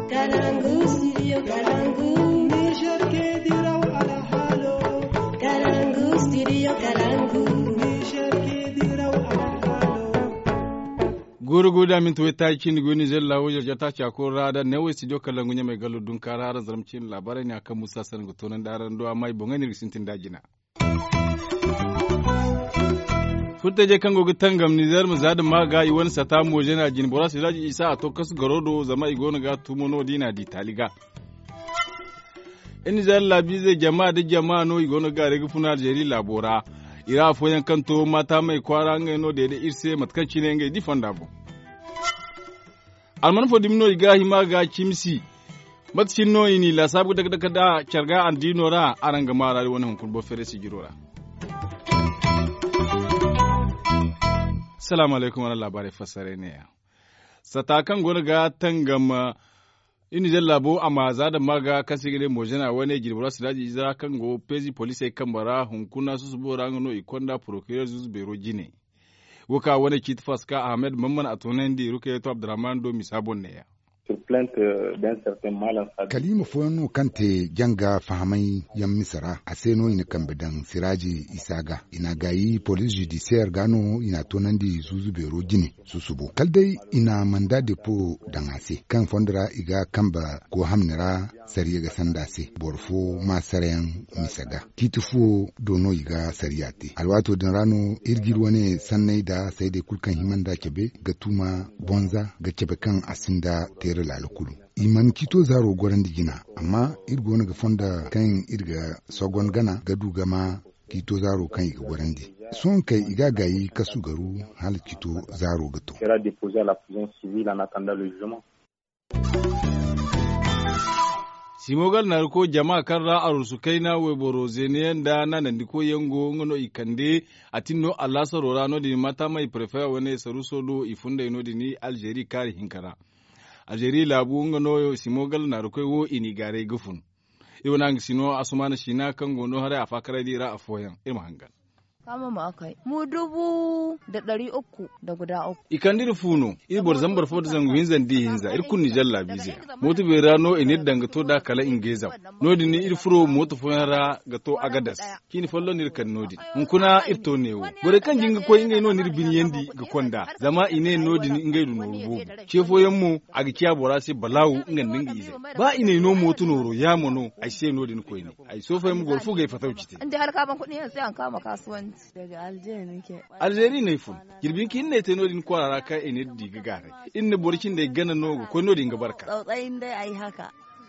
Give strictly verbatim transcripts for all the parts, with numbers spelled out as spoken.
Kalangu, studio Kalangu. Niger ke diraw ala halo. Kalangu, studio Kalangu. Niger ke diraw ala halo. Gurguda min tuwe takin guni zella wajen jata chako rada ne wai studio Kalangu nya mai galo dun kara ran zaramcin labarai ne akan Musa San gutonan daran do mai bongani risintin dajina. Futta je kango gitangam Niger mu zada maga yi wani sata moje na jin bora siraji isa a to kasu garodo zama igona ga tumono dina di taliga. In Niger labi zai jama'a da jama'a no igona ga regi funa jeri labora. Ira foyan kanto mata mai kwara ngai no dede irse matkanci ne ngai difanda bo. Alman fo dimno iga hima ga chimsi. Matcin no ini la sabu daga daga da charga andino ra aranga mara wani hunkun bo fere sigirora. Assalamu alaikum wa labarai fasare ne ya. Satakan gona ga tangam ini jallabo amaza da maga kasigire mojana wani girbura su daji za kan go pezi police kambara hunkuna su su bora ngono ikonda procureur zuzu bero jine. Woka wani kitfaska Ahmed Mamman atonendi ruke to Abdurrahman do misabon ne ya. Sur plainte d'un certain mal. Kalimu foyanu kante janga fahamai yan misara a seno ina kambedan siraji isaga ina gayi police judiciaire gano ina tonandi zuzu bero gine susubo kaldai ina manda depo dangase kan fondra iga kamba ko hamnira sariya ga sandase borfo masarayan misaga kitufu dono iga sariyate alwato dan rano irgir wane sannai da sai dai kulkan himanda kebe ga tuma bonza ga kebe kan asinda tere lalukulu iman kito zaro goran digina amma irgo na ga fonda kan irga sogon gana ga dugama kito zaro kan iga goran di son kai iga gayi kasu garu hal kito zaro gato sera déposé à la prison civile en attendant le jugement. Simogal na ko jama'a kan ra'ar su kai na weboro zeniyan da na nan ko yango ngono ikande atinno Allah sarora no di mata mai prefer wani saruso do ifunda ino di ni Algeria kare hinkara Algeria labu ngono simogal na ko wo inigare gufun iwana sino asumana shina kan gono hare afakara dira afoyan irma hangan kama mu akai mu dubu da ɗari uku da guda uku ikandir funo ibor zambar fo zangu hinzan di hinza ir kunni jalla bize motu be rano inid danga to da kala ingeza nodi ni ir furo motu fo yara ga to agadas kini follo nir kan nodi mun kuna irto newo bore kan jinga ko ingay no nir bin yendi ga konda zama ine nodi ni ingay du no rubo chefo yammu aga kiya borasi balawu ngan dinga ize ba ine no motu noro ya mono ai sai nodi ni ko ni ai so fa mu gorfu ga fataucite inda har ka ban kudi sai an kama kasuwanci daga Algeria nake Algeria ne fun girbin kin ne te nodin kwarara ka ene diga gare inne borkin da gana nogo ko nodin ga barka tsautsayin dai ai haka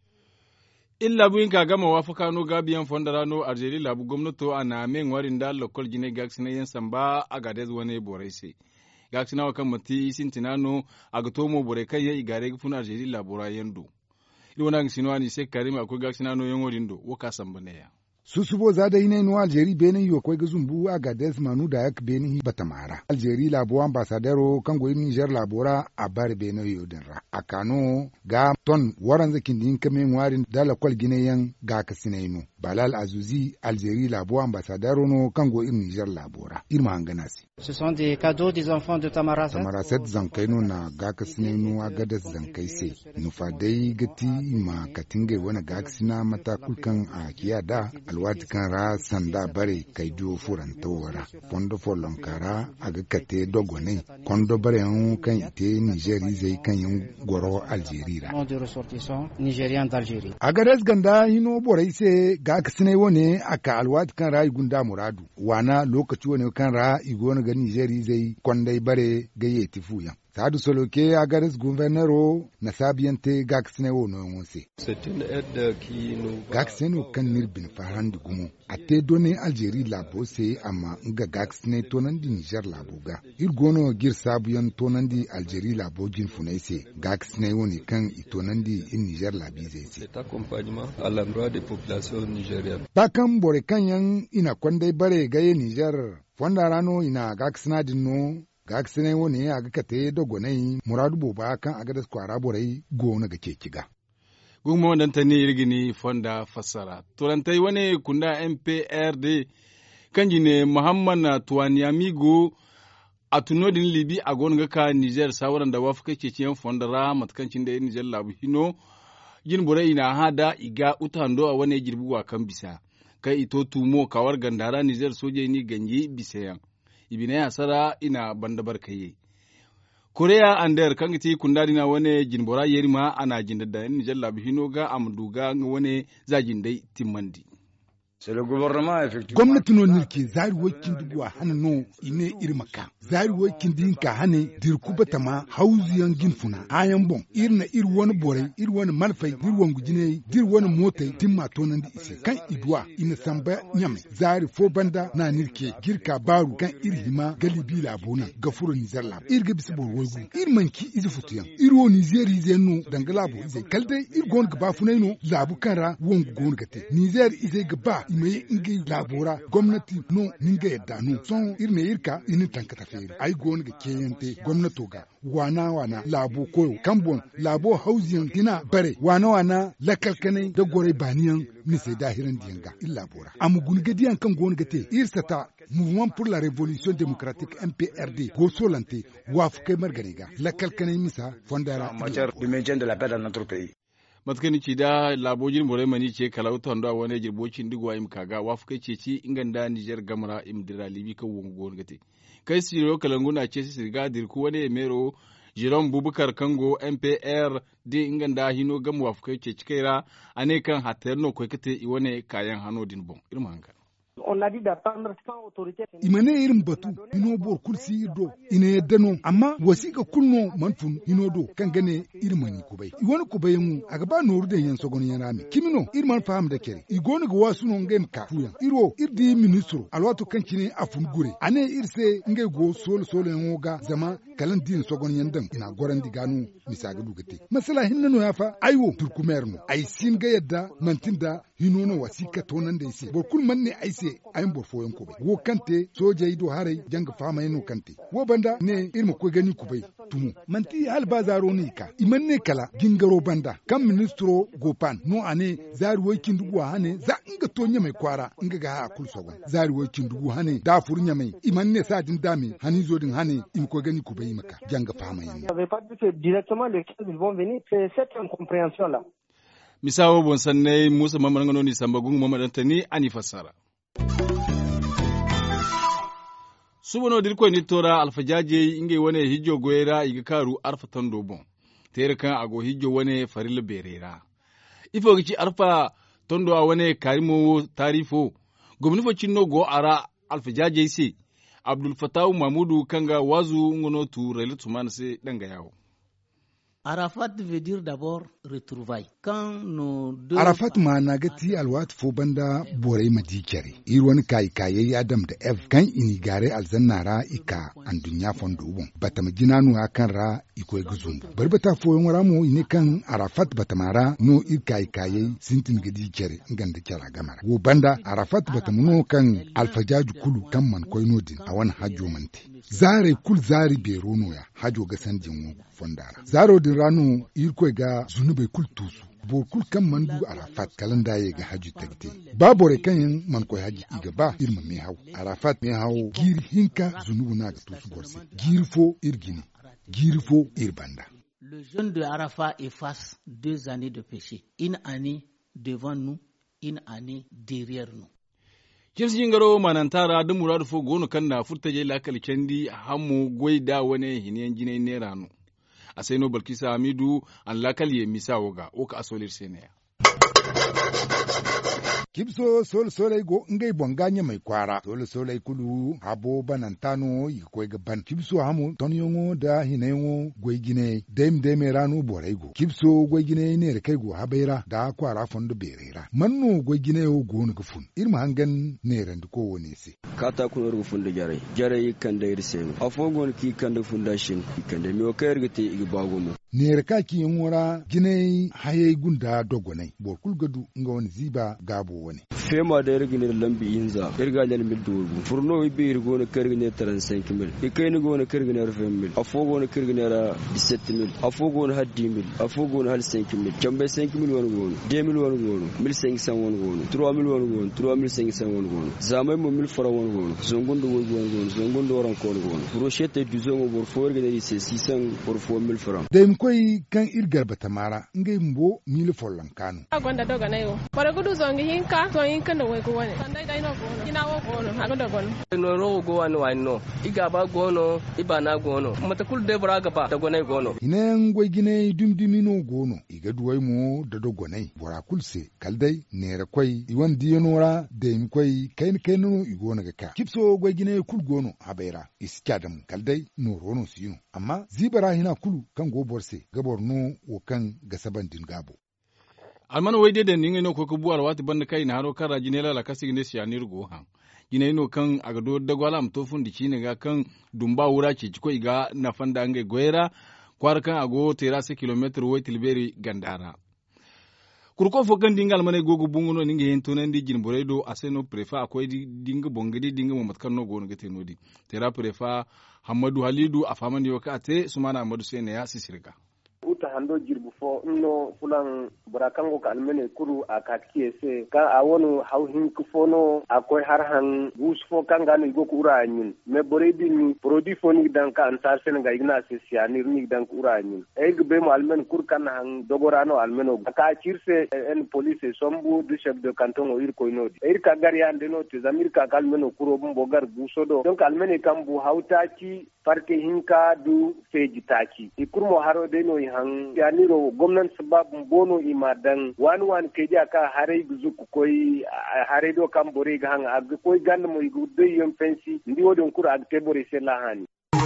illa buin ka gama wafaka no gabiyan fondara no Algeria labu gwamnato ana men warin da lokal gine gaksina yan samba aga da wani boraise gaksina wa kan mati sintinano aga tomo bore kai ya igare fun Algeria labura yando ilwana sinwani sai karima akwai gaksina no yan warin do waka samba ne ya susubo za da yinayi no Algeria benin yo kwai gazumbu aga des manu da yak benin batamara Algeria labo ambassadero kango Niger labora a bar benin yo dinra akano ga ton waran zakin din kamen warin dala kwal gineyan ga kasinaino Balal Azuzi Algeria labo ambassadero no kango Niger labora irma hanganasi ce sont des cadeaux des enfants de Tamaracet Tamaracet zankaino na ga kasinaino aga des zankai sai nufa dai gati ma katinge wana ga kasina mata kulkan a kiyada alwati kan ra sanda bare kai do furan tawara fondo folon kara aga kate dogone kondo bare an kan ite Nigeria zai kan yin goro Algeria nom de ressortissants nigériens d'Algérie aga res ganda hino borai se ga kasine wone aka alwati kan ra igunda muradu wana lokaci wone kan ra igona ga Nigeria zai kondai bare gaye tifuyan Sadu Soloke agares gouvernero na sabiante gaksine wo no wonse. C'est une aide qui nous gaksine kan nirbin faran di gumo. Ate donné Algérie labo se amma nga gaksine tonandi Niger laboga. Irgono gir sabuyan tonandi Algérie labo gin funaise. Gaksine woni kan itonandi in Niger labize se. Cet accompagnement à l'endroit des populations nigériennes. Takam bore kanyan ina kwandai bare gaye Niger. Fonda rano ina gaksina dinno gaksine woni ya ga kate dogonai muradu boba kan aga da kwara borai gona ga ke kiga gummo dan tani irgini fonda fassara turantai wani kunda M P R D kanji ne Muhammad Tuwani Amigo a tunodin Libi a gonga ka Niger sawaran da wafuka ke ciyan fondara matkancin da Niger labu hino jin bore ina hada iga utando a wane girbuwa kan bisa kai ito tumo kawar gandara Niger soje ni ganye bisayan ibina ya sara ina banda barkaye Korea ander kangiti kundari na wane jinbora yerima ana jindada Niger labi hinoga amduga wane zajindai timmandi gwamnati no nirke zari wakin dubuwa hana no ine irmaka zari wakin din ka hane dirku batama hauziyan ginfuna ayan bon irna ir wani borai ir wani malfai dir wani gujine dir wani motai timma tonan di ise kan idwa ina samba nyame zari fo banda na nirke girka baru kan irhima galibi labona gafuro Niger lab irga bisbor woygu ir manki izi futuyan ir wo Niger izenu dangala bo izai kalde ir gon gaba funaino labu kara wongu gon gate Niger izai gaba imai inge labora gwamnati no ninga yadda no son irne irka ini tankata fere ai gon ga keyante gwamnato ga wana wana labo koyo kambon labo hausiyan dina bare wana wana lakalkanai da gore baniyan ni sai dahiran diyanga illa bora amu gungadiyan kan gon gate irsata Mouvement pour la Révolution démocratique M P R D go solante wafukai marganiga lakalkanai misa fondara en matière de maintien de la paix dans notre pays. matkani ci da labojin bore mani ce kalauta ndo wani jirbocin digwa im kaga wafu kai ce ci inganda Niger gamara im dira libi ka wongo gon kai siro kalanguna ce si sirga dirku wani mero Jerome Bubukar Kango M P R D inganda hino gam wafu kai ce cikaira ane kan haterno ko kete iwane kayan hano din bon irma hanka On a dit d'attendre sans autorité. Imane irin batu ino bor kursi do ine yadano amma wasiga kunno manfun ino do kan gane irmani kubai iwon kubai mu aga ba noru da yan sogon yana mi kimino irman faham da kere igoni ga wasu no ngem ka fuyan iro irdi ministro alwato kan kine afun gure ane irse ngai go sol sol yan ga zama kalan din sogon yandan ina goran diganu misaga dugate masala hinno yafa aiwo turkumerno ai sin ga yadda mantinda hino no wasika tonan da ise bor kul manne aise ayin bor foyon ko wo kante soja ido harai janga fama yano kante wo banda ne irma ko gani ku bai tumu manti hal bazaro ni ka imanne kala gingaro banda kam ministro gopan no ane zari wokin dugu hane za inga to nyame kwara inga ga ha kul sogon zari wokin dugu hane da fur nyame imanne sa din dami hani zo din hane im ko gani ku bai maka janga fama yano J'avais pas dit que directement les ils vont venir, c'est cette incompréhension là. misawo bon sanne Musa Mamman ngano ni sambagun Mamman tani ani fassara subono dirko ni tora alfajaje inge wane hijjo goyera iga karu arfa tando bon tere kan ago hijjo wane farilla berera ifo gici arfa tondo a wane karimo tarifo gomni fo cinno go ara alfajaje si Abdul Fatawu Mamudu kanga wazu ngono tu relatu manse danga yawo Arafat veut dire d'abord retrouvailles. Quand nos deux Arafat ma nagati alwat fo banda borai madikere. Irwan kai kai Adam da Ev kan ini gare alzannara ika an dunya fondo bon. Batama jinanu akan ra iko eguzumbu. Barbata fo yongara mo ine kan Arafat batamara no ir kai kai sintin gadi kere nganda kera gamara. Wo banda Arafat batamuno kan alfajaju kulu kan man koinodin awan hajjo mante. Zare kul zari berono ya hajo ga sanjin fondara. Zaro din ranu irko ga zunube kul tusu. Bo kul kan mandu Arafat kalanda ye ga haji tagte. Babore kan yin man ko haji iga ba irma me haw. Arafat me haw gir hinka zunubu na ga tusu borse. Gir fo irgini. Gir fo irbanda. Le jeune de Arafat efface deux années de péché. Une année devant nous, une année derrière nous. Kirsi jingaro manantara da muradu fo gonu kan na furta je lakal kendi hamu goida wane hiniyan jine ne rano aseno Balkisa Hamidu an lakal ye misawoga o ka asolir seneya Kibso sol solai go ngai bonganya mai kwara sol solai kulu habo banantano yikoi gaban kibso hamu tonyongo da hinengo goigine dem dem ranu borai go kibso goigine ne rekai go habaira da kwara fondo berera manno goigine o go no gufun irma hangan ne randu ko woni se kata ko ru funda jare jare kan da irse afogon ki kan da fundashin kan da mi o kayar gate igi bagomo ne reka ki yongora gine haye gunda dogonai bor kulgadu nga woni ziba gabo woni fema da irgine lambi inza irga len mil dubu furno ibe irgo na kirgine trente-cinq mille ikaini go na kirgine vingt mille afogo na kirgine ra dix-sept mille afogo na dix mille afogo na cinq mille jambe cinq mille won go deux mille won go mille cinq cents won go trois mille won go trois mille cinq cents won go zamay mo mille francs won go zongondo won go zongondo waran ko go brochette du zongo bor fo irgine c'est six cents pour fo mille francs dem koy kan irgar batamara ngay mbo mille follan kanu agonda doga nayo pare gudu zongi hinka so hinka no we go woni sandai dai no go kina wo go no agonda go no no go wani wani no iga ba go no iba na go no mata kul de braga ba da go nay go no inen goy gine dumdumi no go no iga duwai mo da do go nay bora kulse kaldai nera koy iwan diyanora dem koy kain kain no igo na ka kipso goy gine kul go no habaira iskadam kaldai no rono sino amma zibara hina kulu kan go borse gabor no wo kan gasaban din gabo alman wayde da ninga no ko ko buwar wati banda kai na haro kara jinela la kasi ne siya nirgo han gine no kan agado dagwala am to fundi chine ga kan dumba wura ci ko iga na fanda ngai goyera kwar kan ago terase kilometer way tilberi gandara kurko fo kan dingal mane gogo bunguno ninga hen to nan di jin boredo aseno prefa akoy dinga bongedi dinga mo matkan no gono gete nodi tera prefa Hamadu Halidu afamani wakate sumana Hamadu Sene ya sisirga uta hando jirbu fo no fulan burakango ka almene kuru akatki se ka awonu hawhin ku fono akoy harhan bus fo kanga ni go kura nyin me boredi ni produit fo ni dan ka ansar sen ga igna se sianir ni dan kura nyin e gbe mo almen kur kan han dogorano almeno ka cirse en police sombu du chef de canton o ir ko inodi ir ka gar ya ndeno te zamir ka kalmeno kuro bumbo gar busodo donc almene kambu hawtaki farke hinka du fejitaki ikurmo haro de no han yaniro gwamnan sababu bono imadan wani wani keji aka hare guzu ku koi hare do kan bore ga han ag koi ganda mo igu de yom fensi ndi wodon kura ag te bore se lahani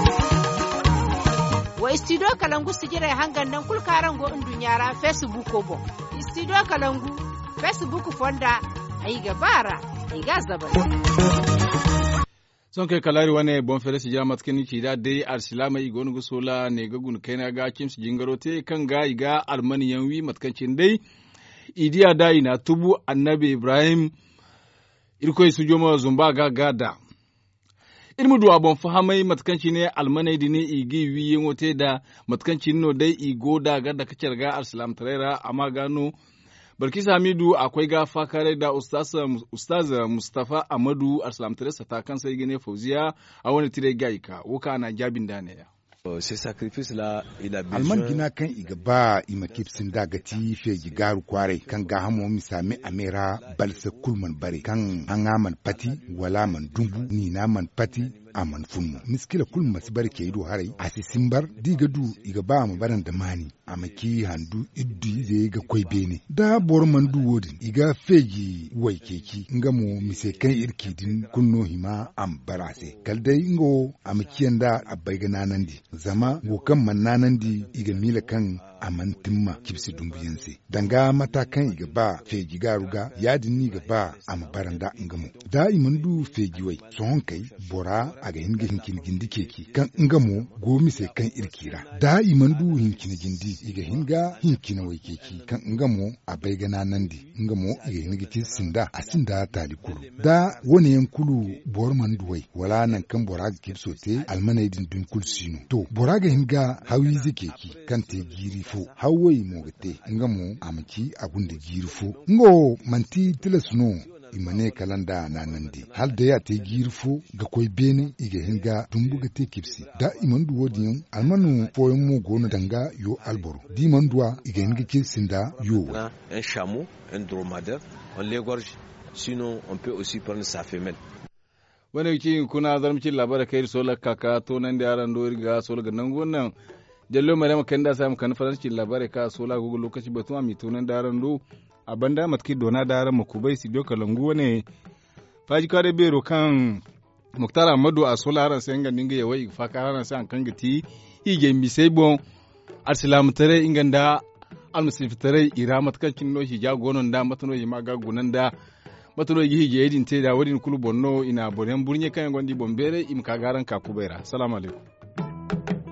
wa studio kalangu sigira hangan nan kul karan go indunyara facebook ko bo studio kalangu facebook fonda ai gabara ai gazaba son kai kalari wane bon fere si jama tkeni ci da dai arsilama i gonu sola ne ga gun kai na ga kims jingarote kan ga iga armani yanwi matkancin dai idiya dai na tubu annabi ibrahim irko su joma zumba ga gada ilmu duwa bon fahamai matkanci ne almanai dine igi wiyen wote da matkancin no dai igo da ga da kacer ga arsilam tarera amma gano Barkisa Hamidu akwai gafa kare da Ustaz Mustafa Amadu Arsalam Teresa ta kansa gine Fauziya a wani tire gaika wuka na jabin da ne ya. Alman gina kan iga ba ima kipsin dagati fe gigaru kware kan ga hamo misami amera balsa kulman bare kan hangaman pati wala man dumbu ni na man pati aman funmu miskila kul masu bar ke ido harai a simbar diga du iga ba mu baran da mani a maki handu iddu zai ga koi bene da bor man du wodin iga fegi wai keki nga mu mise kan irki din kunno hima am barase kaldai ngo a makiyan da abai ga nanandi zama go kan man nanandi iga mila kan aman timma kipsi dumbiyanse danga matakan iga ba fegi garuga yadin ni ga ba am baranda ngamu da imandu fegi wai son kai bora aga hinga hinkini gindi keki kan ngamo gomi sai kan irkira da imandu hinkini gindi iga hinga hinkina wai keki kan ngamo abai gana nandi ngamo iga hinga kin sinda asinda tali kulu da wani yankulu bor manduwai wala nan kan bora ga kipsote almanai din dun kulsino to bora ga hinga hawi keki kan te giri fo hawai mogate ngamo amaki abunda giri fo ngo manti tilasno imane kalanda na nandi hal da ya te girfo ga koi bene iga hinga dumbuga te kipsi da imandu wodiyan almanu foyon mu gona danga yo alboro di manduwa iga hinga kisinda yo un chameau un dromadaire on l'égorge sinon on peut aussi prendre sa femelle wani ki kuna zarmci labarai kai sola kaka to nan da yaran dori ga sola ga nan gonan jallo mai rama kanda sai mu kan faranci labarai ka sola gugu lokaci batuma mi to nan da yaran do abanda matki dona da ran makubai si doka langu ne faji kare bero kan Muktar Ahmadu a sola sai ngan dinga yawai fa karan sai an kan gati ige mi sai bon arsilam tare inganda almusif tare ira matkakin no shi jagonon da matano yi maga gunan da matano yi hije yedin te da wadin kulu bonno ina bonen burnye kan gondi bombere im kagaran ka kubera assalamu alaikum